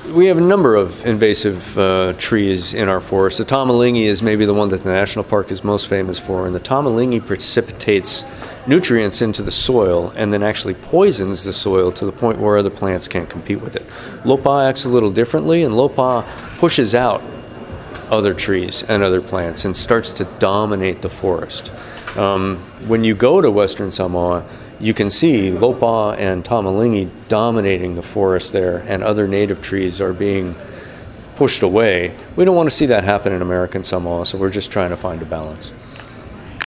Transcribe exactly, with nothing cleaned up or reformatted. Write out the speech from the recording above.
We have a number of invasive uh, trees in our forest. The tomalingi is maybe the one that the national park is most famous for, and the tomalingi precipitates nutrients into the soil and then actually poisons the soil to the point where other plants can't compete with it. Lopa acts a little differently, and Lopa pushes out other trees and other plants and starts to dominate the forest. Um, when you go to Western Samoa, you can see Lopa and tomalingi dominating the forest there, and other native trees are being pushed away. We don't want to see that happen in American Samoa, so we're just trying to find a balance.